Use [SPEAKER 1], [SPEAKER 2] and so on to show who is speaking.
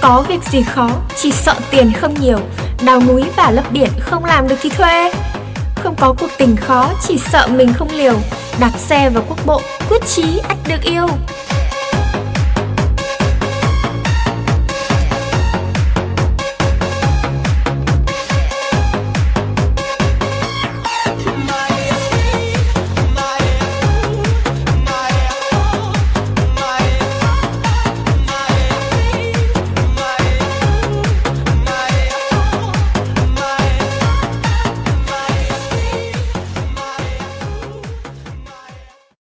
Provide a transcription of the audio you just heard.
[SPEAKER 1] có việc gì khó, chỉ sợ tiền không nhiều. Đào núi và lấp biển không làm được thì thuê. Không có cuộc tình khó, chỉ sợ mình không liều. Đạp xe vào quốc bộ, quyết chí ắt được yêu.